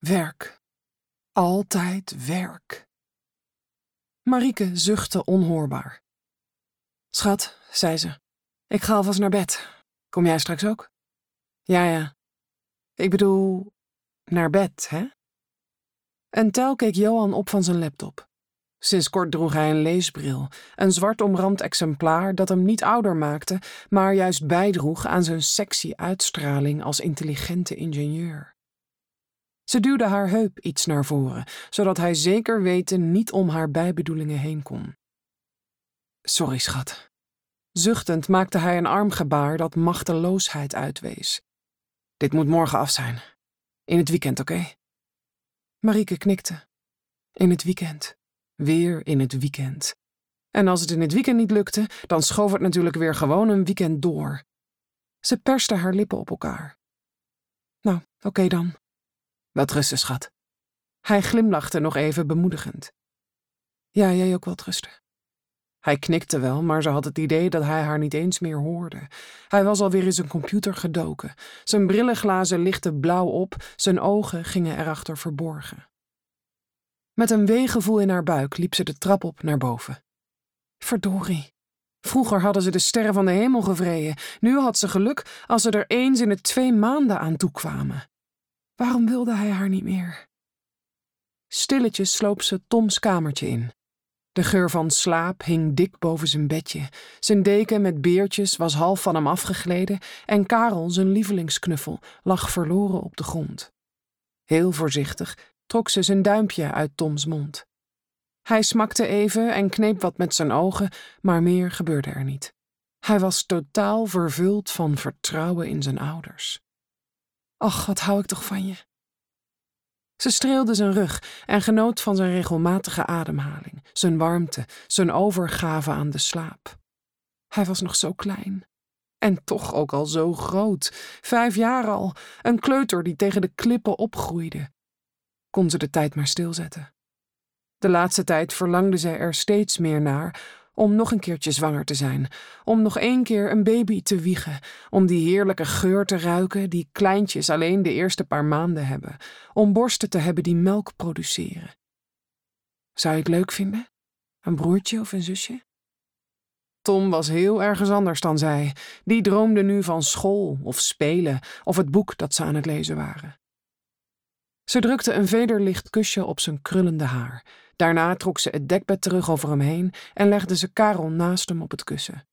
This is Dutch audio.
Werk. Altijd werk. Marieke zuchtte onhoorbaar. Schat, zei ze, ik ga alvast naar bed. Kom jij straks ook? Ja. Ik bedoel, naar bed, hè? En tel keek Johan op van zijn laptop. Sinds kort droeg hij een leesbril, een zwart omrand exemplaar dat hem niet ouder maakte, maar juist bijdroeg aan zijn sexy uitstraling als intelligente ingenieur. Ze duwde haar heup iets naar voren, zodat hij zeker weten niet om haar bijbedoelingen heen kon. Sorry, schat. Zuchtend maakte hij een armgebaar dat machteloosheid uitwees. Dit moet morgen af zijn. In het weekend, oké? Marieke knikte. In het weekend. Weer in het weekend. En als het in het weekend niet lukte, dan schoof het natuurlijk weer gewoon een weekend door. Ze perste haar lippen op elkaar. Nou, oké dan. Welterusten, schat. Hij glimlachte nog even bemoedigend. Ja, jij ook welterusten. Hij knikte wel, maar ze had het idee dat hij haar niet eens meer hoorde. Hij was alweer in zijn computer gedoken. Zijn brillenglazen lichtten blauw op, zijn ogen gingen erachter verborgen. Met een weegevoel in haar buik liep ze de trap op naar boven. Verdorie. Vroeger hadden ze de sterren van de hemel gevreden. Nu had ze geluk als ze er eens in de 2 maanden aan toekwamen. Waarom wilde hij haar niet meer? Stilletjes sloop ze Toms kamertje in. De geur van slaap hing dik boven zijn bedje. Zijn deken met beertjes was half van hem afgegleden en Karel, zijn lievelingsknuffel, lag verloren op de grond. Heel voorzichtig trok ze zijn duimpje uit Toms mond. Hij smakte even en kneep wat met zijn ogen, maar meer gebeurde er niet. Hij was totaal vervuld van vertrouwen in zijn ouders. Ach, wat hou ik toch van je. Ze streelde zijn rug en genoot van zijn regelmatige ademhaling, zijn warmte, zijn overgave aan de slaap. Hij was nog zo klein. En toch ook al zo groot. 5 jaar al, een kleuter die tegen de klippen opgroeide. Kon ze de tijd maar stilzetten. De laatste tijd verlangde zij er steeds meer naar om nog een keertje zwanger te zijn, om nog 1 keer een baby te wiegen, om die heerlijke geur te ruiken die kleintjes alleen de eerste paar maanden hebben, om borsten te hebben die melk produceren. Zou je het leuk vinden? Een broertje of een zusje? Tom was heel ergens anders dan zij. Die droomde nu van school of spelen of het boek dat ze aan het lezen waren. Ze drukte een vederlicht kusje op zijn krullende haar. Daarna trok ze het dekbed terug over hem heen en legde ze Karel naast hem op het kussen.